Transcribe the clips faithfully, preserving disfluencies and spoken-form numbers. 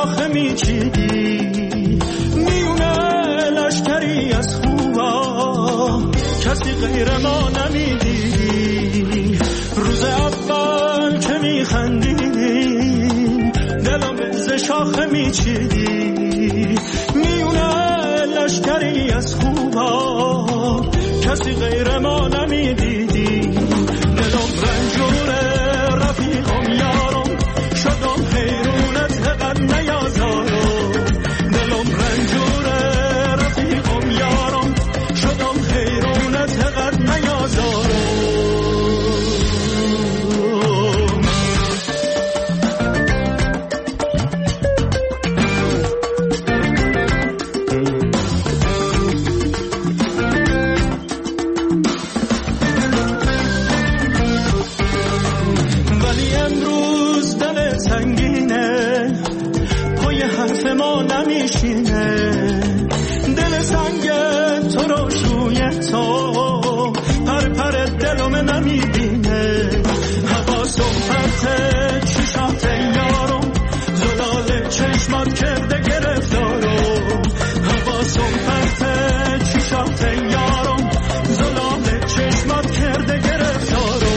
شاخه میچیدی، میونه لشکری از خوبا کسی غیر ما نمیدیدی. روز اول که میخندیدیم دلم به شاخه میچیدی، میونه لشکری از خوبا کسی غیر ما نمیدیدی. دلم رنجوره رفیقم یارم، شدم حیرونت قد نیازارم. دلم رنجوره رفیقم یارم، شدم حیرونت قد نیازارم. ما نمیشینه دل سنگ تو رو شوی تو، پر پر دلم نمیبینه. حواسم پرته چشات یارم، زلال چشمات کرده گرفتارم. حواسم پرته چشات یارم، زلال چشمات کرده گرفتارم.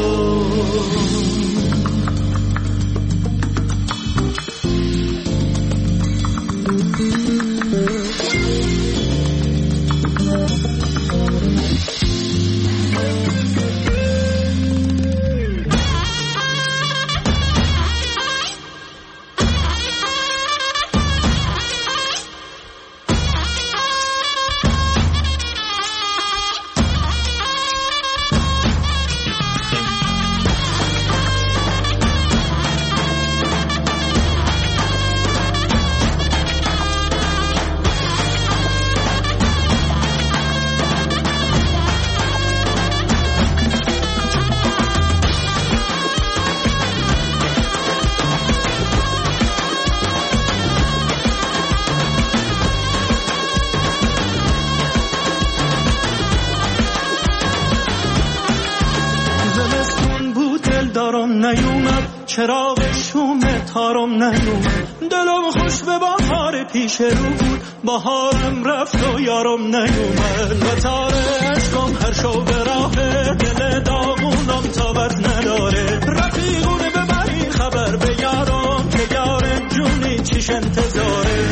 چراغ شوم تارم نیومد، دلم خوش به بهار پیش رو بود، بهارم رفت و یارم نیومد. و تاره عشقم هر شو به راه دل داغونم تابت نداره. رفیقونه ببری خبر به یارم که یار جونی چیش انتظاره.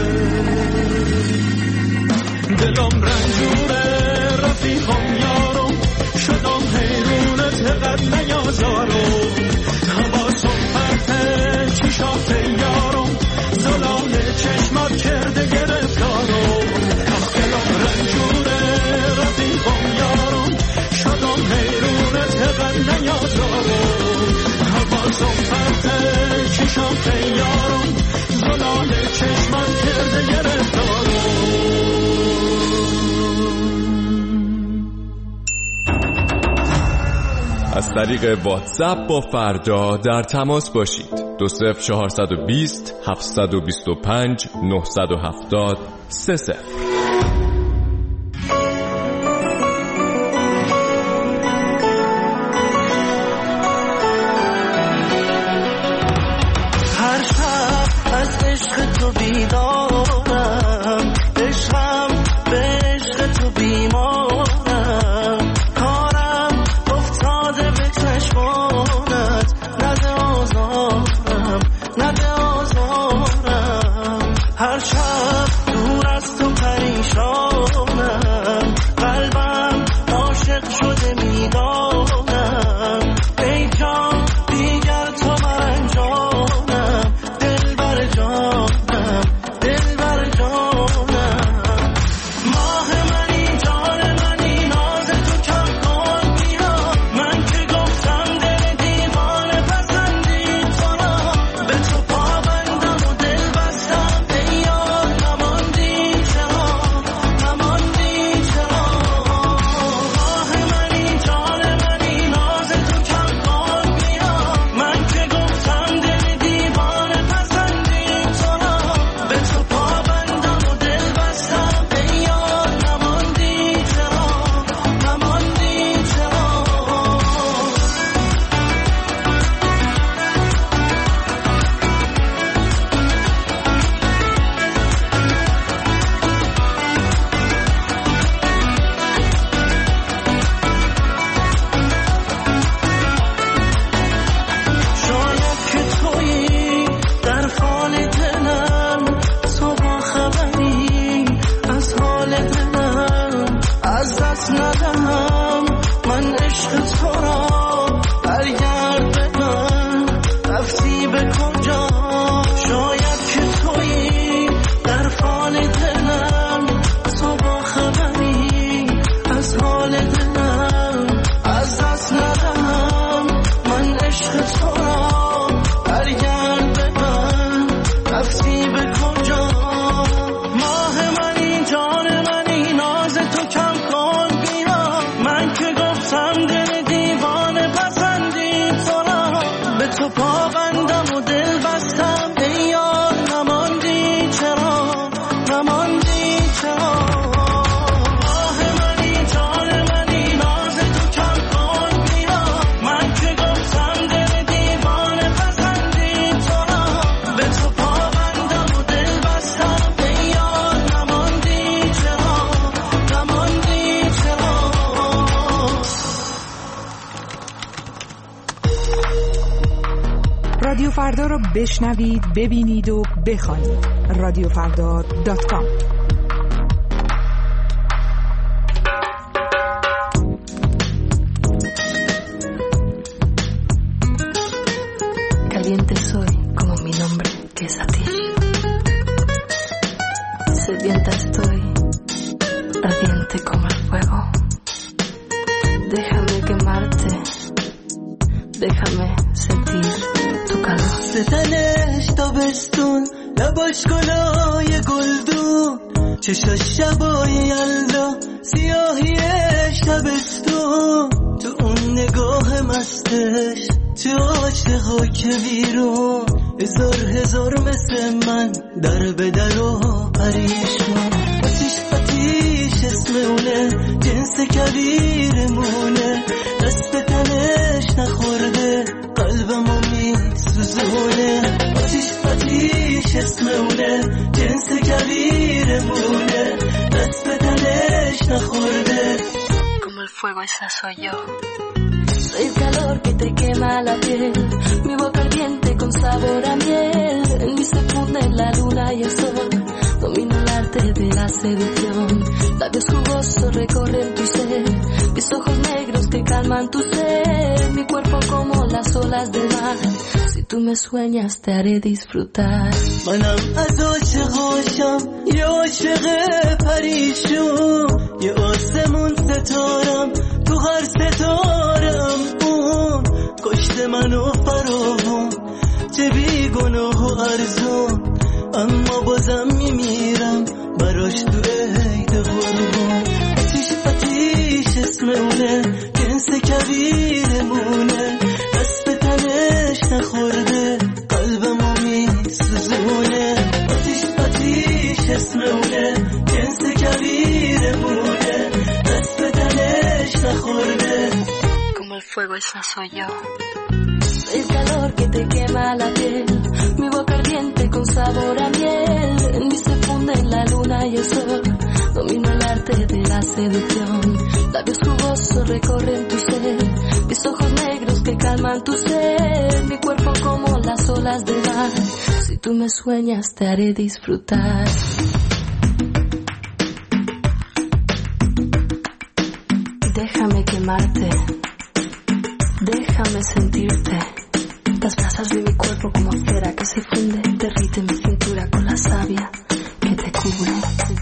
دلم رنجوره رفیقم یارم، شدم حیرونت قد نیازارم. چشات یارم، زلال چشمات کرده گرفتارم. دلم رنجوره رفیقم یارم، شدم حیرونت قد نیازارم. حواسم پرته چشات یارم، زلال چشمات کرده گرفتارم. از طریق واتساپ با فردا در تماس باشید. دو صفر چهارصد و بیست هفتصد و بیست و پنج نهصد و هفتاد سه صفر. هر شب از عشق تو بیدارم، عشقم به عشق تو بیمارم. کارم افتاده به چشمانت، نده آزارم نده آزارم. هر شب دور از تو پریشانم، قلبم عاشق شده میدانم. ای جان دیگر تو من جانم، دل بر جانم دل تو پابندم و دل بستم ای یار نماندی چرا نماندی چرا آه منی جان منی ناز تو کم کن بیا من که گفتم دل دیوانه پسندی تو را به تو پابندم و دل بستم ای یار نماندی چرا نماندی چرا. رادیو فردا رو بشنوید، ببینید و بخوانید. رادیو فردا دات کام. Caliente soy como mi nombre que es a ti. Sedienta estoy, ardiente como el fuego. Déjame quemarte, déjame sentir tu calor. ستنش تابستون لباش گلای گلدون چشاش شبای یلدا سیاهی شبستون تو اون نگاه مستش تو عاشقا که بیرون هزار هزار مثل من در به در و پریشون آتیش آتیش اسم اونه جنس کبیرمونه دست تنش نخورده قلبمو میسوزونه آتیش آتیش اسم اونه جنس کبیرمونه دست تنش نخورده Como el fuego esa soy yo. Soy el calor que te quema la piel, mi boca ardiente con sabor a miel. En mí se funden la luna y el sol, domino el arte de la seducción. Labios jugosos recorren tu ser, mis ojos negros que calman tu ser. Mi cuerpo como las olas del mar, si tú me sueñas te haré disfrutar. منم از عاشقاشم یه عاشق پریشون یه آسمون ستارم تو هر ستارم اون کشته منو فراوون چه بی گناه و ارزون اما بازم میمیرم براش تو عید قربون آتیش آتیش اسم اونه جنس کبیرمونه دست به تنش نخورده قلبمو میسوزونه آتیش آتیش اسم اونه جنس کبیرمونه دست به تنش نخورده Como el fuego esa soy yo. Soy el calor que te quema la piel, mi boca ardiente con sabor a miel. En mí se funden la luna y el sol, domino el arte de la seducción. Labios jugosos recorren tu ser, mis ojos negros que calman tu ser. Mi cuerpo como las olas del mar, si tú me sueñas te haré disfrutar. Déjame quemarte, déjame sentirte. Las brasas de mi cuerpo como cera que se funde, derrite mi cintura con la savia que te cubre.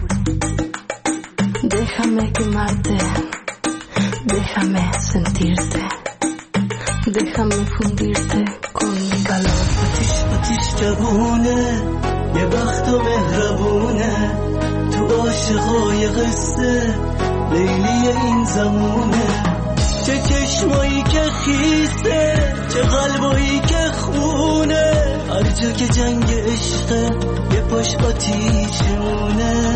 Déjame quemarte, déjame sentirte, déjame fundirte con mi calor. آتیش آتیش جوونه یه بخت و مهربونه تو عاشقای قصه لیلی این زمونه چه چشمایی که خیسه چه قلبایی که خونه هر جا که جنگ عشقه یه پاش آتیشونه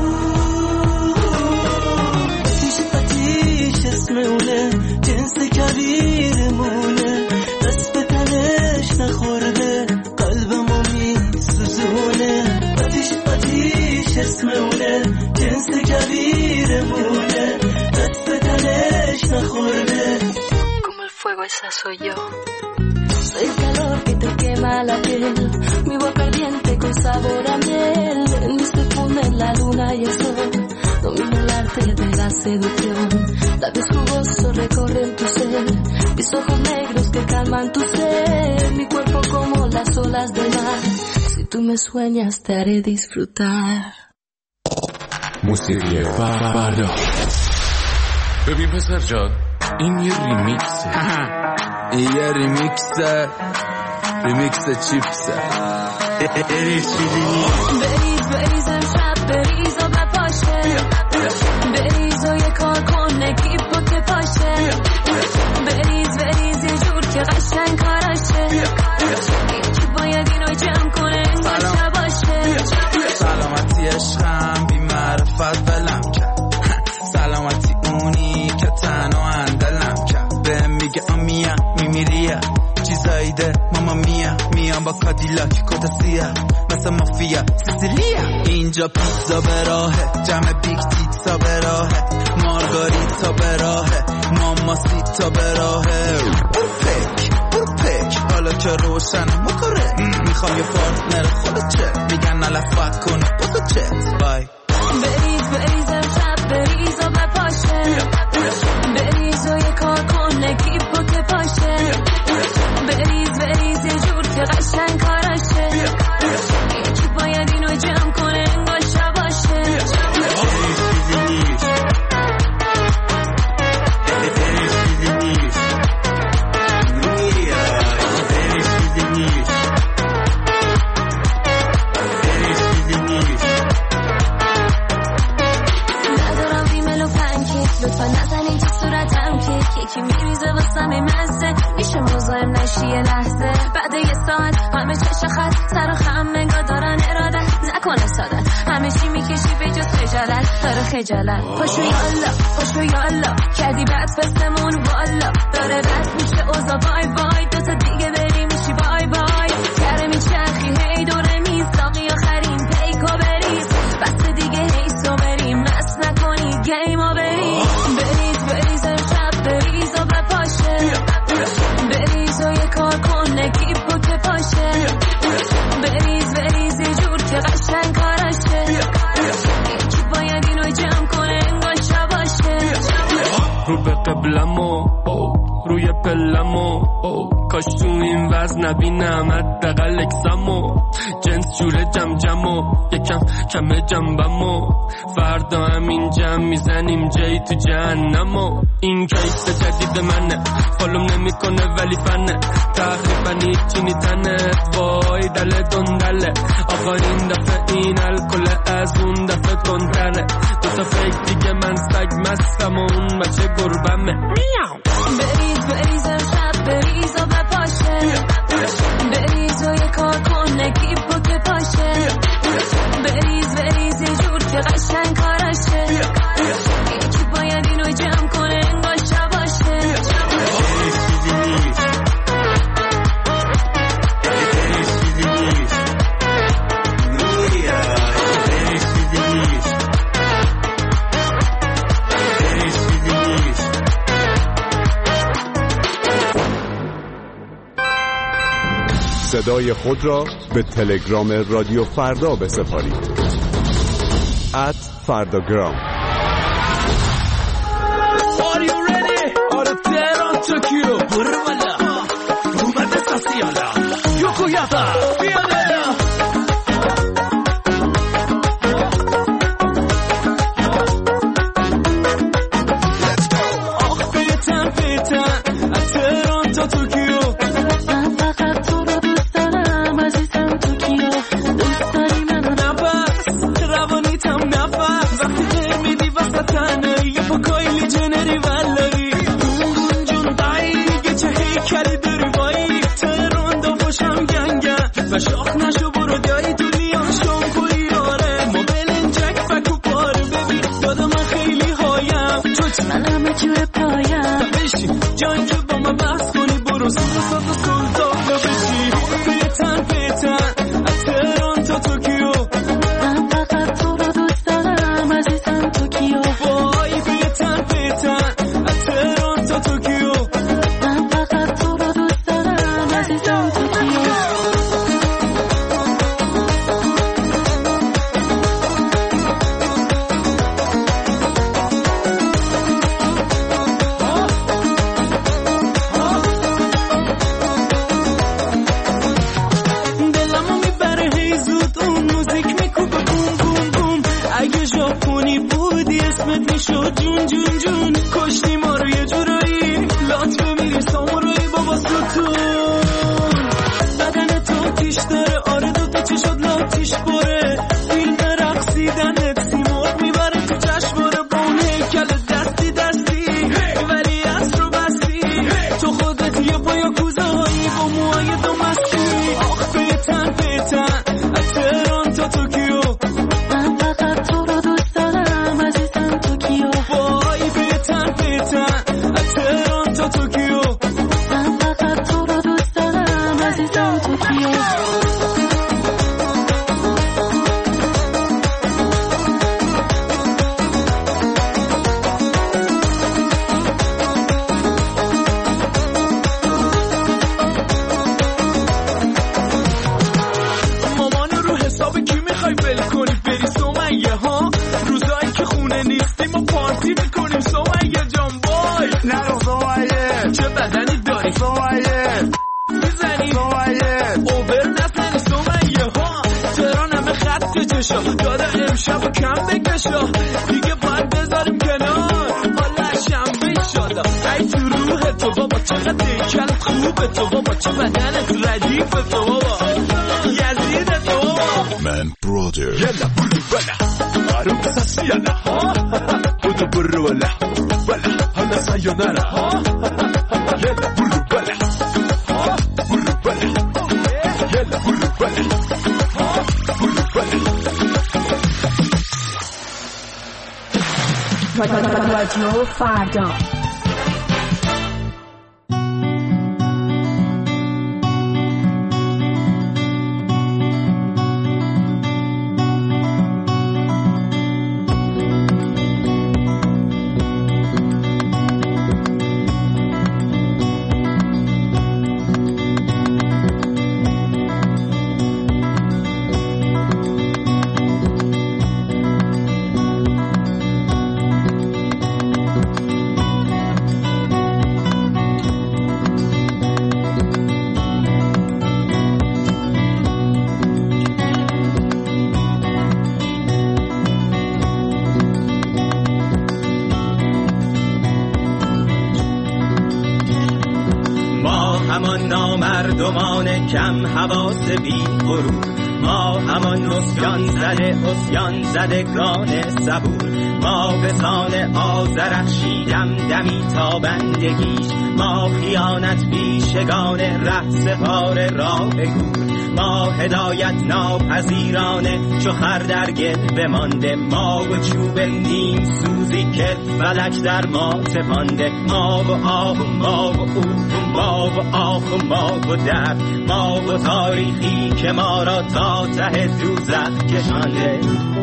آتیش آتیش اسم اونه جنس کبیرمونه دست به تنش نخورده قلبمو میسوزونه آتیش آتیش اسم اونه جنس کبیرمونه دست به تنش نخورده Como el fuego esa soy yo. Soy el calor que te quema la piel, mi boca ardiente con sabor a miel. En mí se funden la luna y el sol, domino el arte de la seducción. Labios jugosos recorren tu ser, mis ojos negros que calman tu ser. Mi cuerpo como las olas del mar, si tú me sueñas te haré disfrutar. موسیقی فردا. ببین پسر جان این یه ریمیکسه. این یه ریمیکسه، ریمیکس چیپسه. بریز بریز امشب بریز و بپاشه، بریز و یه کار کن نگیب و که پاشه، بریز بریز یه جور که قشنگ کاراشه، مامیا میام با کادیلاک کت سیاه مثل مافیا سیسیلیا اینجا پیتزا به راهه جمع بیگ تیتزا به راهه مارگاریتا به راهه ماماسیتا به راهه برو پک برو پک حالا که روشن مکاره میخوام یه پارتنر خودت چه میگن نلفت کنه بسو چت بای بریز بریز امشب بریز و بپاشه بریز و یه کار کن نگیب و که پاشه بریز بریز یه جور که قشنگ کاراشه یکی باید اینو جمع کنه انگار شباشه لطفا نزنین تو صورتم که یکی میریزه واسم این مزه میشه مزاحم نشی یه لحظه بعد یه ساعت همه چش خط سر و خم انگار دارن اراده نکنه سادت همه چی میکشی به جز خجالت داره خجالت پاشو یالا پاشو یالا کردی بعد فستمون والا داره بس میشه اوزا بای بای دوتا دیگه بری میشی بای بای کره میچرخی هی دوره میزاقی آخرین پیکو بریز بس دیگه هی سو بریم مست نکنی گیم و بریز بریز بریز امشب بریز و بپاشه بریز و یه کار کن نگیب و که پاشه بریز بریز یه جور که قشنگ کاراشه یکی باید اینو جمع کنه انگار شباشه رو به قبلمو روی پلمو کاش تو این وزن نبینم حداقل اکسمو جنس جوره جم جمو یکم کم جنبمو فردا همین جمع میزنیم جایی تو جهنمو این کیس جدید منه فالوم نمیکنه ولی فنه تقریبا هیچی نیتنه وای دل دندله آقا این دفعه این الکل از اون دفعه کنتره دوتا فیک دیگه من سگ مستم و اون بچه گربمه میاو بریز بریز امشب بریز و بپاشه بریز و یه کار کن نگیب و که پاشه بریز بریز یه جور که قشنگ کاراشه یکی باید اینو جمع کنه انگار شباشه صدای خود را به تلگرام رادیو فردا بسپارید. ات فرداگرام. Are you ready? آره تهران توکیو برو بالا اومده ساسیالا یوکویاتا بیاده آخ بیتن بیتن از تهران تا توکیو من فقط تو رو دوست دارم عزیزم توکیو دوست داری منو نفس روانیتم نفس وقتی غیر میدی وسط تنه یه پا کایلی جنری ولایی گون جون دایی چه هیکلی داری وایی تهران دا باشم گنگن و شاخ نشو برو دایی تو لیان شام کوری آره ما بلنجک فکو پاره ببین دادا من خیلی هایم تو من همه جور پایم بشی جایی که با من بحث کنی برو ساز و ساز و سلطان بشی بیتن بیتن از تهران تا توکیو من فقط تو رو دوست دارم عزیزم توکیو وای بیتن بیتن از تهران تا توکیو من فقط تو رو دوست دارم عزیزم توکیو بیتن بیتن از تهران تا توکیو وای بیتن بیتن از تهران تا توکیو من فقط تو رو دوست دارم عزیزم توکیو دلمو میبره هی زود اون موزیک میکوبه بوم بوم بوم اگه ژاپنی بودی اسمت میشد جون جون جون کشتی ما رو یه جورایی لات بمیری سامورایی بابا ستون بدن تو تیش داره آره دوتا چشات لاتیش باره فیلم رقصیدنت سیمرغ میبره تو جشنواره با اون هیکل دستی دستی ولی عصر رو بستی تو خودت یه پایا کوزه هایی با موهای دو مستی آخ بیتن بیتن از تهران تا توکیو من فقط تو رو دوست دارم عزیزم توکیو وای بیتن بیتن از تهران تا توکیو من فقط تو رو دوست دارم عزیزم توکیو. داده امشب و کم بکشا دیگه باید بذاریم کنار حالا شنبه شادا ای تو روح تو بابا چقدر دیکل خوبه تو بابا چه بدنت ردیف تو بابا یزید تو بابا من برادر یلا برو بلا آروم ساسی یلا ها بودو برو بلا بلا حالا سایونارا ها یلا برو بلا ها برو بلا یلا برو بلا ها برو بلا رادیو فردا. مردمان کم حواس بی غرور، ما همان نسیان زده اسیان زدگان صبور، ما به سان آذرخشیدم دمی تا بندگیش، ما خیانت بیشگان ره سپار راه گور، ما هدایت ناپذیرانه چو خر در گل بمانده، ما و چوب نیم سوزی که فلک در ما تپانده، ما و آه ما و او ما و آخ و ما و درد، ما و تاریخی که ما را تا ته دوزخ کشانده.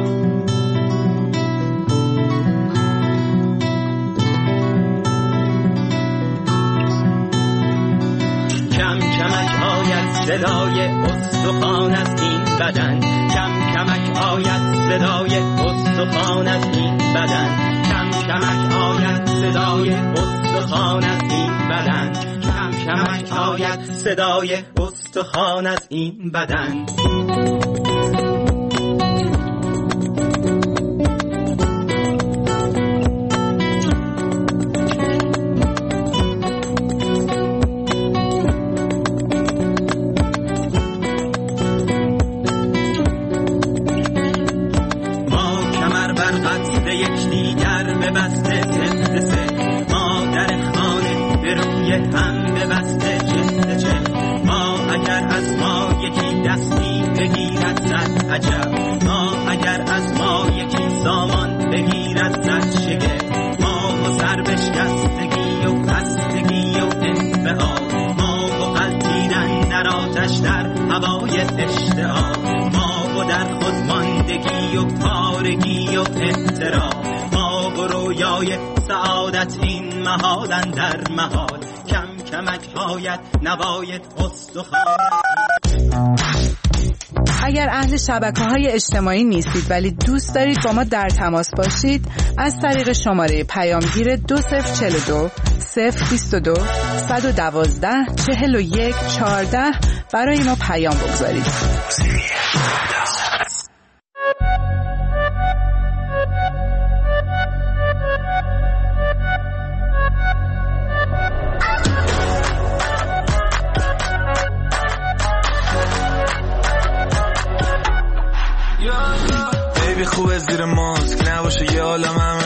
کم کمک آید صدای استخوان از این بدن، کم کمک آید صدای استخوان از این بدن، کم کمک آید صدای استخوان از این بدن، کم کمک آید صدای استخوان از این بدن. در محال کم کمک هایت نوایت استخوان. اگر اهل شبکه‌های اجتماعی نیستید ولی دوست دارید با ما در تماس باشید، از طریق شماره پیامگیر دو صفر چهل و دو صفر بیست و دو صد و دوازده چهل و یک چهارده برای ما پیام بگذارید. خوبه زیر ماسک نباشه یه عالم عمل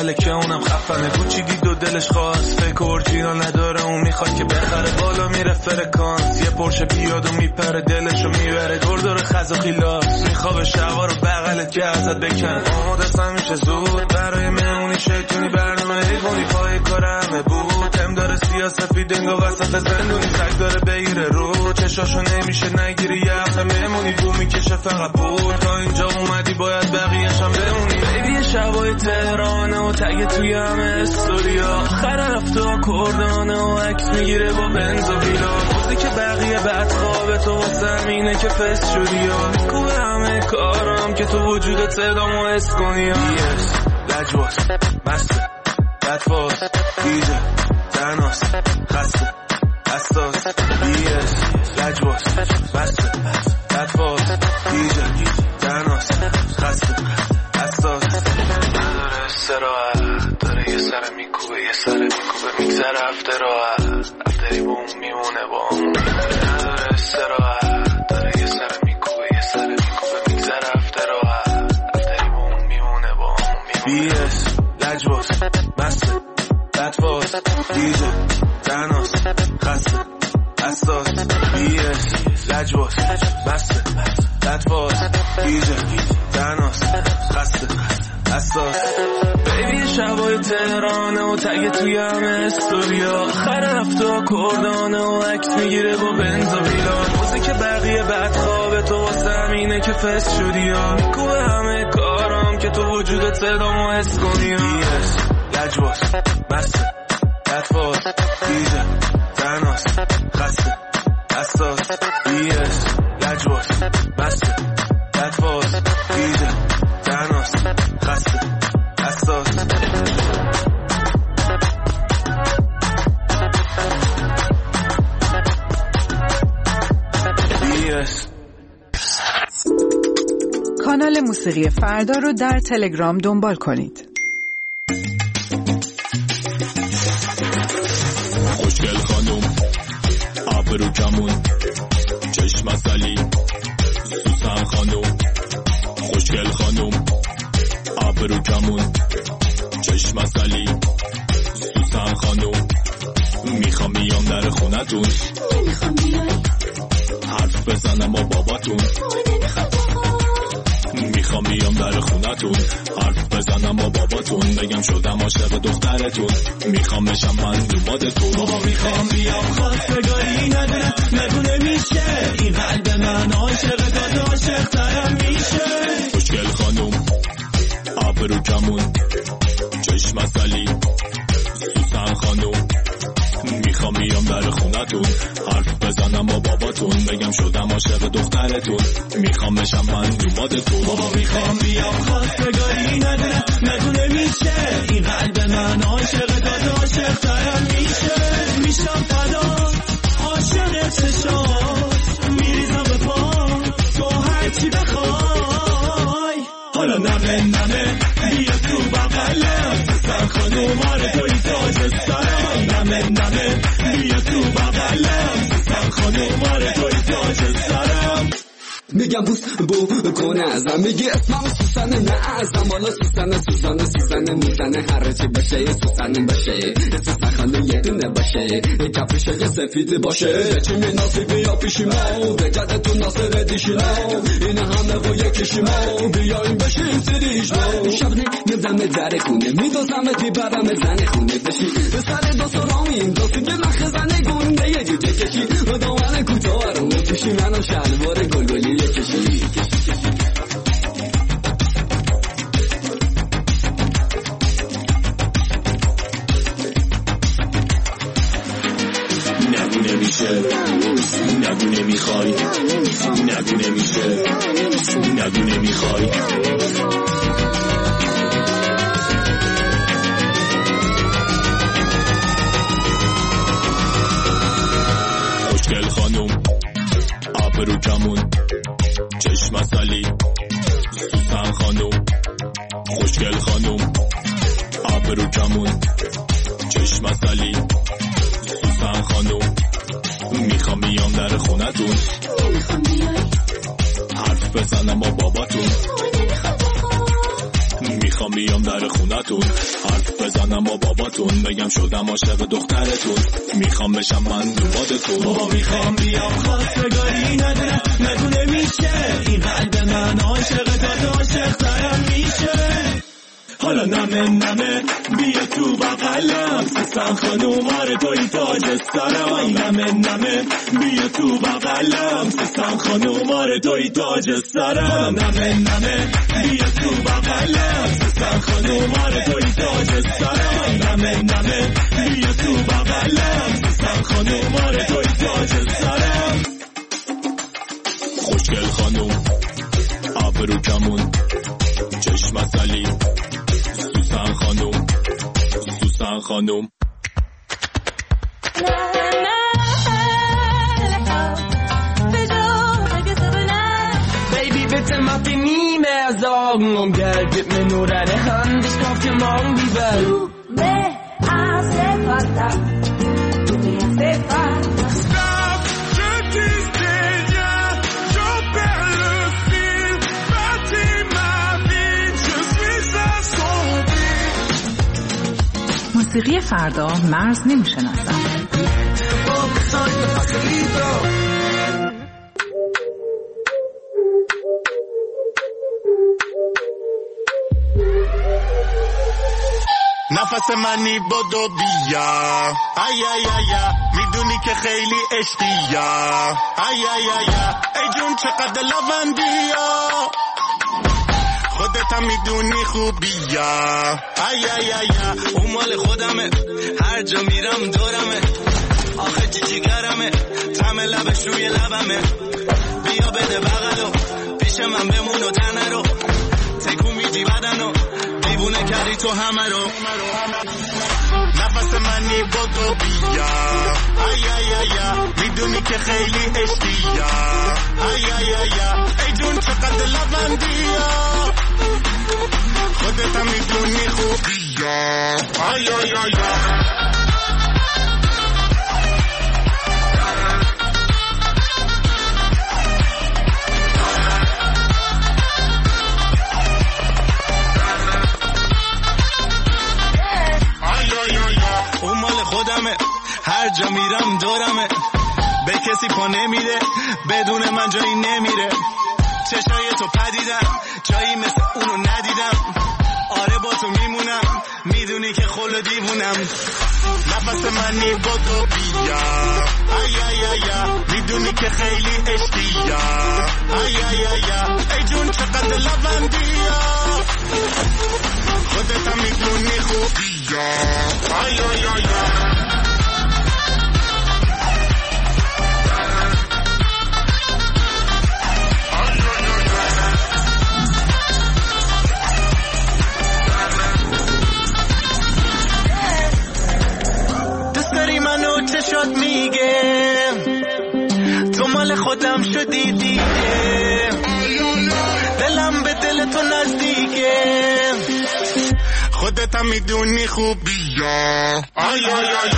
باحاله که اونم خفنه، کوچی دید و دلش خواست، فکر اورجینال نداره اون میخواد که بخره، بالا میره فرکانس، یه پرشه بیاد و میپره دلشو میبره دور دور خز و خیلاس، میخوابه شبا رو بغلت که ازت بکن، آمادستم میشه زود برای مهمونی شیطونی برنامه حیوانی، پای کار همه بود، هم داره سیاسفید انگا وسط زندونی، تک داره بگیره رو چشاشو نمیشه نگیری، یه هفته مهمونی بو میکشه فقط بود، تا اینجا اومدی باید بقیه‌ش هم بمونی. بیبی شبای تهرانه و تگه توی همه استوریا، آخر رفته و کردانه و عکس میگیره با بنز و ویلا، روزی که بقیه بعد خوابه تو واسه همینه که فست شدی یا میکوه همه کارم که تو وجودت صدام و حس کنی یا بیس لجواز مسته بدفاز دیجه تناس خسته حساس بیس لجواز مسته بدفاز دیجه تناس خسته حساس، نداره استراحت داره یه سر میکوبه یه سر میکوبه میگذره هفته راحت، هفتهی با اون میمونه با اون نداره استراحت داره یه سر میکوبه یه سر میکوبه میگذره هفته راحت، هفتهی با اون میمونه با اون میمونه. بیس لجواز مسته بدفاز دیجه تناس خسته حساس، بیس لجواز مسته بدفاز دیجه تناس خسته حساس. بیبی شبای تهرانه و تگه توی همه استوریا، آخر هفته و کردانه و عکس میگیره با بنز و ویلا، روزی که بقیه بعد خوابه تو واسه همینه که فست شدی یا میکوه همه کارم که تو وجودت صدامو حس کنی. بیس لجواز مسته بدفاز دیجه تناس خسته حساس، بیس لجواز مسته بدفاز دیجه تناس خسته حساس. کانال موسیقی فردا رو در تلگرام دنبال کنید. خوشگل خانم ابرو کمون چشم اصلی، سوسن خانم خوشگل خانم ابرو کمون چشم اصلی، سوسن خانم میخوام بیام در خونتون، نمیخوام بیای حرف بزنم با باباتون، میخوام بیام در خونتون حرف بزنم با باباتون، بگم شدم عاشق دخترتون، میخوام بشم من دومادتون. بابا میخوام بیام خواستگاری ندونه ندونه میشه، این قلب من عاشق داد عاشق ترم میشه. خوشگل خانم ابرو کمون چشم اصلی، سوسن خانم میخوام بیام در خونتون حرف بزنم با باباتون، بگم شدم عاشق دخترتون، میخوام بشم من دومادتون. بابا میخوام بیام خواستگاری ندونه ندونه میشه، این قلب من عاشق داد عاشق ترم میشه. میشم فدا عاشق چشات، میریزم به پا تو هرچی بخوای، حالا نمه نمه بیا تو بغلم، سوسن خانوم آره توی تاج سرم، نمه نمه بیا تو بغلم، سوسن خانوم آره توی تاج سرم. میگم بوس بو کنه ازم، میگی اسمم سوسنه نه ازم، حالا سوسنه سوسنه سوسنه میزنه هر چی بشه، سوسنه باشه سوسن خانه یه دونه باشه، کفش یه سفید باشه، چی مناسب بیا پیشیمو بجدتون ناصر دیشیمو، این همه و یکیشیمو بیایم بشیم سریشمو، شب نمیزم در خونه میدوزم میبرم زن خونه بشی به سر دو سرامیم دوستی که نخ زنه گونده یه جوجه کشی و دومن کوتاه رو پیشی منو شلوار گلگلی کشی کشی کشی. نگو نمیشه نگو نمیخوای نگو نمیشه نگو نمیخوای. خوشگل خانم ابرو کمون چشم اصلی، سوسن خانم خوشگل خانم ابرو کمون چشم اصلی، سوسن خانم میخوام بیام در خونتون، نمیخوام بیای حرف بزنم با باباتون، میخوام میخوام بیام در خونتون حرف بزنم با باباتون بگم شدم عاشق دخترتون میخوام بشم من دوبادتون بابا میخوام بیام خواستگاری ندونه ندونه میشه این قلب من عاشق داد عاشق ترم میشه حالا نمه نمه بیا تو بغلم سستن خانوم آره توی تاج سرم نمه نمه بیا تو بغلم سستن خانوم آره توی تاج سرم نمه نمه بیا تو بغلم سستن خانوم آره توی تاج سرم نمه نمه بیا تو بغلم سستن خانوم آره توی تاج سرم خوشگل خانوم ابرو کمون چشم عسلی سوسن خانوم سوسن خانوم Baby, bitte mach dir nie mehr Sorgen um Geld, gib mir nur deine Hand, ich kauf dir morgen die Welt. Du me hace falta, tú me hace falta. Stop, je disais rien, j'en perds le fil, bâtis ma vie, je suis assombri. موسیقی فردا مرز نمیشناسم. نفس منی بدو بیا ای ای ای میدونی که خیلی عشقیا ای ای ای ای جون چقدر لوندیا خودت هم میدونی خوبیا ای ای ای اون مال خودمه هر جا میرم دورمه آخه چی جیگرمه طعم لبش روی لبمه بیا بده بغلو پیش من بمون و تنه رو تکون میدی بدنو دیوونه کردی تو همه رو نفس منی بدو بیا ای ای ای میدونی که خیلی عشقیا ای ای ای ای جون چقدر لوندیا خودت هم میدونی خوبیا ای ای ای هر جا میرم دورمه به کسی پا نمیده بدون من جایی نمیره چشای تو پدیدم جایی مثل اونو ندیدم آره با تو میمونم میدونی که خل دیوونم نفس منی بدو بیا ای ای ای میدونی که خیلی عشقیا ای ای ای ای جون چقدر لوندیا خودت هم میدونی خوبیا ای ای ای شد میگه تو مال خودم شدی دیگه دلم به دل تو نزدیکه خودت هم میدونی خوبیا آی آی آی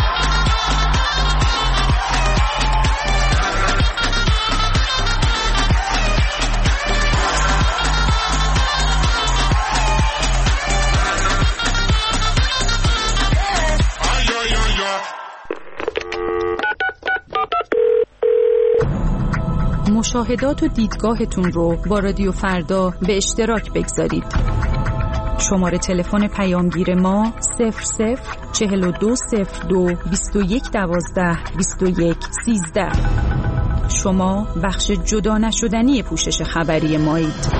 مشاهدات و دیدگاهتون رو با رادیو فردا به اشتراک بگذارید. شماره تلفن پیامگیر ما صفر صفر چهل و دو صفر دو بیست و یک دوازده بیست و یک سیزده. شما بخش جدا نشدنی پوشش خبری مایید.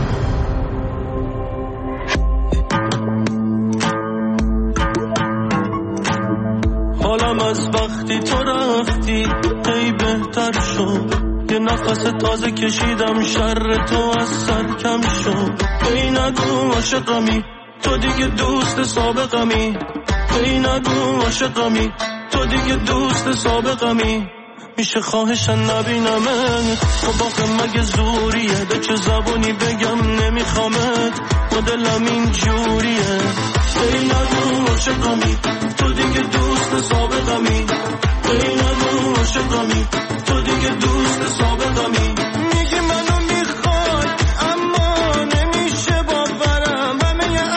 حالم از وقتی تو رفتی ای بهتر شد یه نفس تازه کشیدم شر تو از سر کم شد ای نگو عاشقمی تو دیگه دوست سابقمی ای نگو عاشقمی تو دیگه دوست سابقمی میشه خواهشن نبینمت خب آخه مگه زوریه به چه زبونی بگم نمیخوامت با دلم این جوریه ای نگو عاشقمی تو دیگه دوست سابقمی ای نگو عاشقمی تو دیگه دوست سابقمی میگی منو میخوای اما نمیشه باورم همه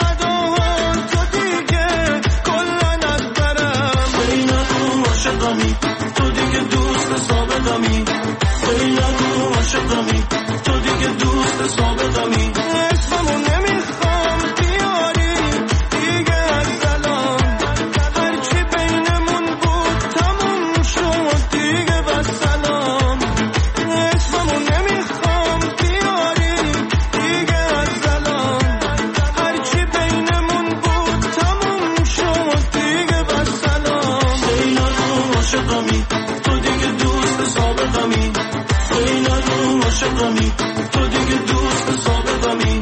عاشقمی، تو دیگه دوست سابقمی. اسممو نمیخوام بیاری دیگه از الان، هرچی بینمون بود تموم شد دیگه بس سلام. اسممو نمیخوام بیاری دیگه از الان، هرچی بینمون بود تموم شد دیگه بس سلام. خیلی عاشقمی، تو دیگه دوست سابقمی، خیلی عاشقمی، تو دیگه دوست سابقمی.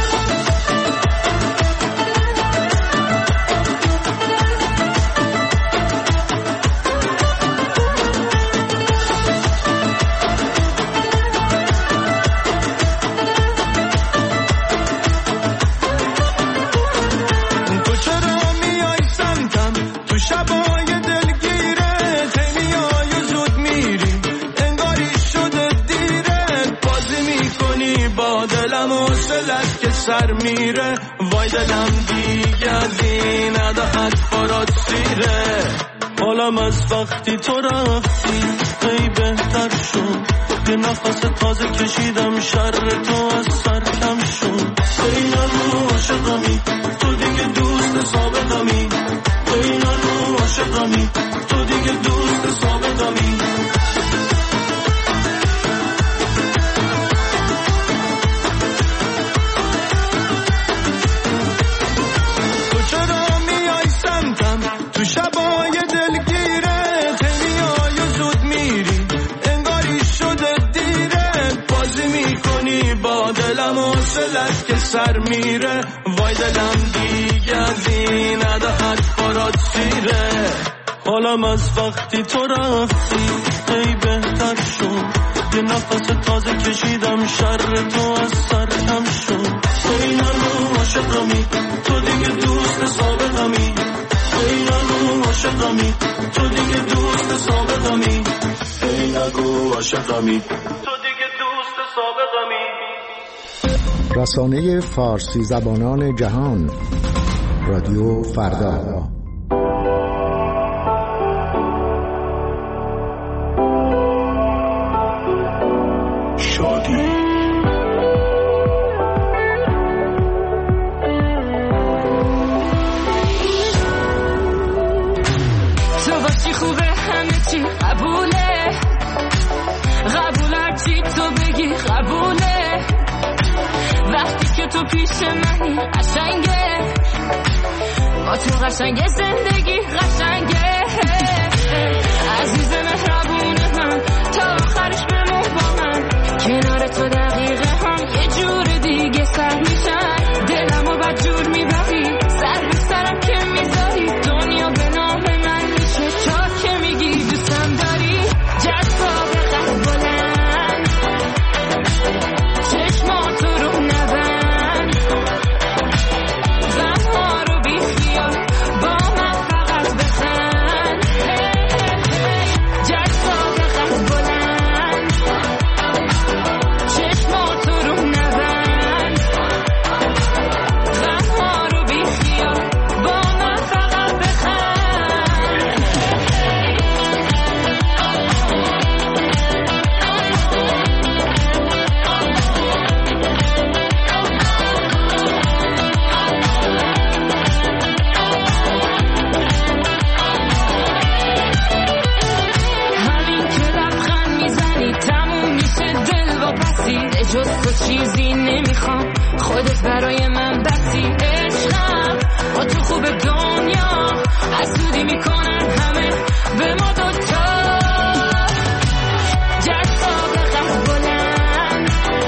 تو چرا میای سمتم تو شبای دلگیره، تمیای زود میری انگاری شده دیره، بازی میکنی با دلم و سلت که سر میره. وای دلم دیگه از این عداحت فرات سیره، حالم از وقتی تو رفتی ای بهتر شد، یه نفس تازه کشیدم شر تو از سر کم شد. خیلی عاشقمی، تو دیگه دوست سابقمی، خیلی عاشقمی، تو دیگه دوست سابقمی. تو چرا میای سمتم تو شبای دلگیره، تمیای زود میری انگاری شده دیره، بازی میکنی با دلم و سلت که سر میره. وای دلم دیگه از این عداحت فرات سیره، حالم از وقتی تو رفتی ای بهتر شد، یه نفس تازه کشیدم شر تو از سر کم شد. خیلی عاشقمی، تو دیگه دوست سابقمی، خیلی عاشقمی، تو دیگه دوست سابقمی، خیلی عاشقمی، تو دیگه دوست سابقمی. رسانه فارسی زبانان جهان، رادیو فردا. شادی تو باشی خوبه همه چی قبوله، قبول هرچی تو بگی قبوله، وقتی که تو پیش منی قشنگه، با تو قشنگه زندگی قشنگه. عزیز مهربون من تا آخرش بمون با من، کنار تو دقیقه هم یه جور دیگه سر میشن، دلمو بد جور میبری سر به سرم که میذاری، دنیا به نام من میشه چا که میگی دوستم داری. جذاب قد بلند چشماتو رو نبند، غمها رو بی خیال با من فقط بخند. جذاب قد بلند چشماتو رو نبند، غمها رو بی خیال با من فقط بخند. همین که لبخند میزنی تموم میشه دل با پسی، جز تو چیزی نمیخوام خودت برای من بسی. عشقم با تو خوب دنیا حسودی میکنن همه به ما دوتا. جذاب قد بلند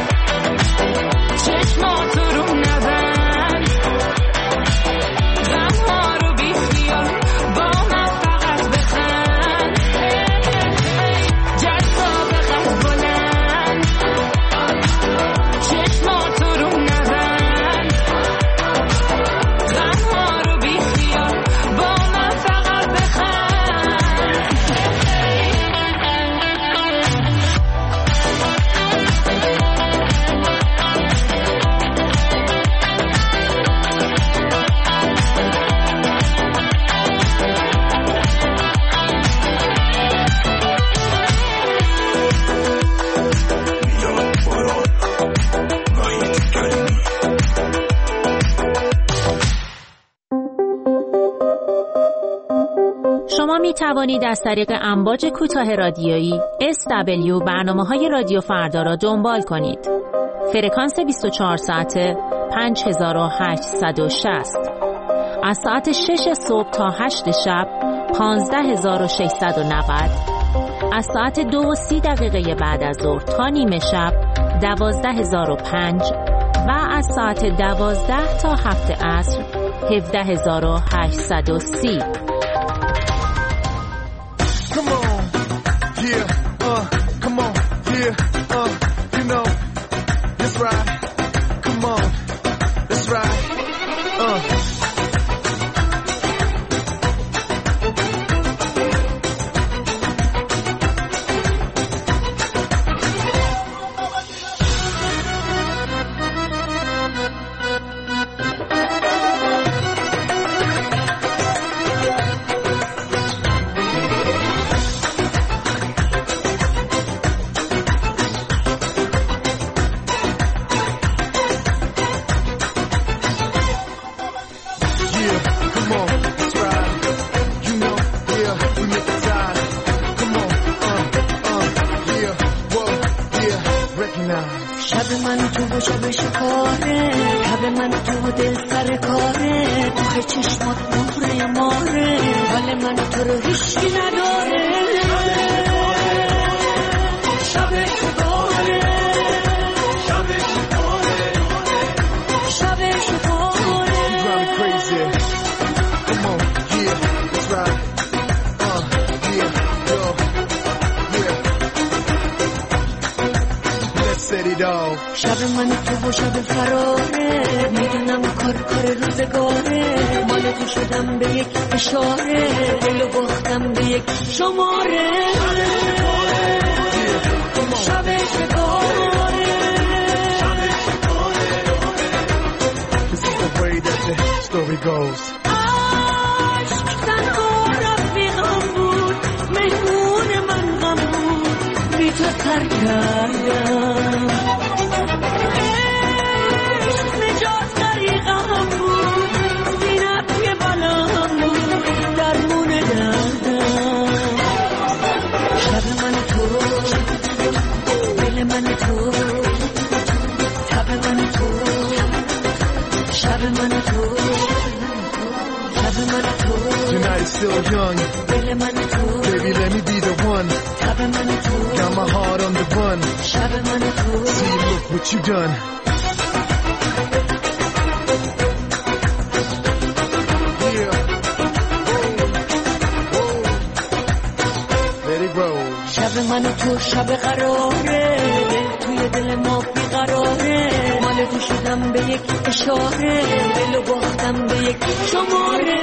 چشماتو رو نبند، غمها رو بی خیال با من فقط بخند. جذاب قد بلند چشماتو رو نبند، غمها رو بی خیال با من فقط بخند. توانید از طریق امواج کوتاه رادیویی اس دبلیو برنامه‌های رادیو فردا را دنبال کنید. فرکانس بیست و چهار ساعته پنج هزار و هشتصد و شصت. از ساعت شش صبح تا هشت شب پانزده هزار و ششصد و نود. از ساعت دو و سی دقیقه بعد از ظهر تا نیمه شب دوازده هزار و پنج و از ساعت دوازده تا هفت عصر هفده هزار و هشتصد و سی. Come on, yeah, uh, come on, yeah, uh, you know, that's right, come on, that's right, uh. شب من تو و شب فراره، میدونم کار کار روزگاره، مال تو شدم به یک اشاره، دلو باختم به یک شماره. شب شکاره، This is the way that the story goes. عشق تنها رفیقم بود، مهمون من غم بود، بی تو سر کردم. Tonight is still young, baby, let me be the one. Got my heart on the run. See, look what you done. Yeah. Let it roll. شب من تو شب قراره، دل توی دل ما بیقراره، مال تو شدم به یک اشاره، دلو باختم به یک شماره.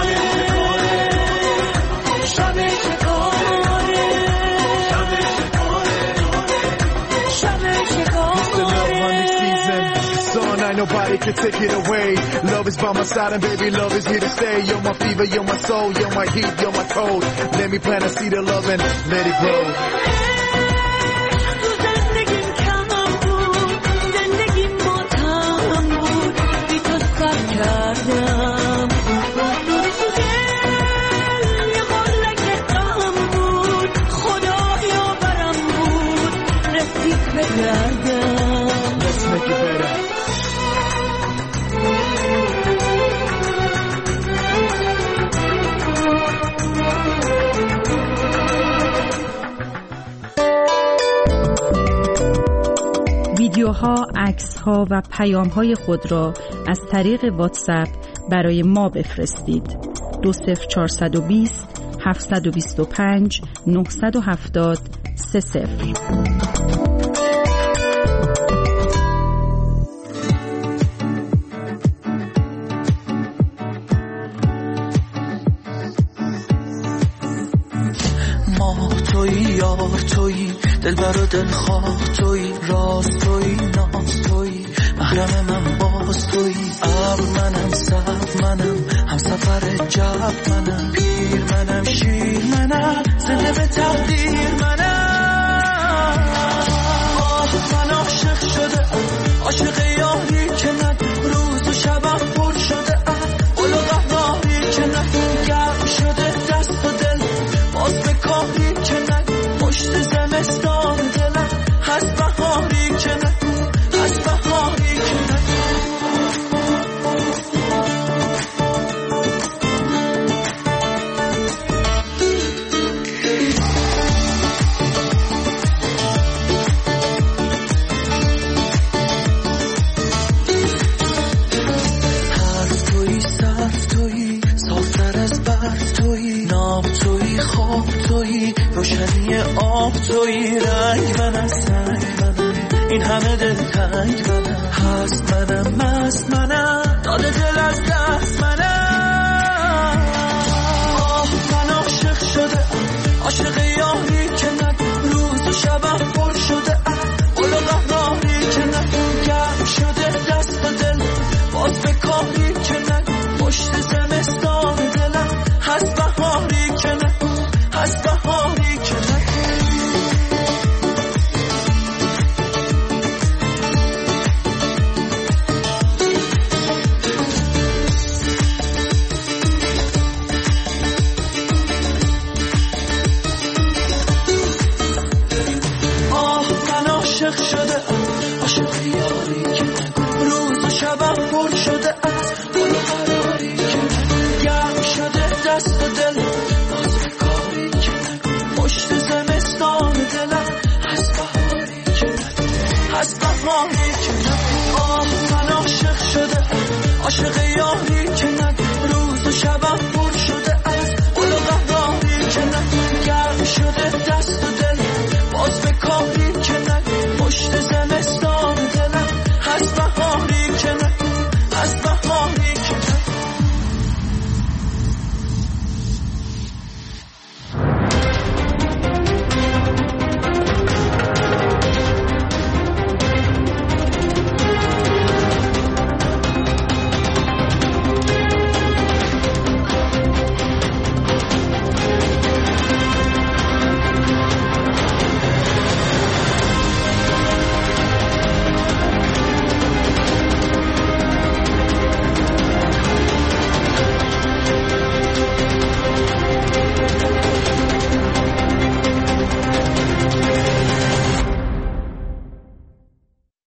شب شکاره، شب شکاره. Ain't nobody can take it away. Love is by my side and baby love is here to stay. You're my fever, you're my soul, you're my heat, you're my cold. Let me plant a seed of love and let it grow. Let's make it better. ویدیوها، عکس‌ها و پیام‌های خود را از طریق واتساپ برای ما بفرستید. دو صفر چهارصد و بیست هفتصد و بیست و پنج نهصد و هفتاد سه صفر. یار تویی، دلبر و دلخواه تویی، راز تویی، ناز تویی، محرم من باز تویی، ابر منم، سبز منم، هم سفر جب منم، پیر منم، شیر منم، زنده به تقدیر منم. آه من عاشق شده، عاشق یاری که من روز و شبم پر شده، قل و قهاری که من گرم شده، دست و دل توی رنگ منم سنگ منم این همه دل تنگ منم هست منم مست منم داده دل از دست منم آه من عاشق شده عاشق یاری که نگو روز و شبم پر شده قول و قهاری که نگو گرم شده دست و دل باز به کاری که نگو پشت زمستان دلم هست بهاری که نگو هست بهاری که نگو عاشق شده عاشق یاری که نگو روز و شبم پر شده از گل و قراری که نگو گرم شده دست و دل باز به کاری که نگو پشت زمستان دلم هست بهاری که نگو هست بهاری که نگو آه من عاشق شده عاشق یاری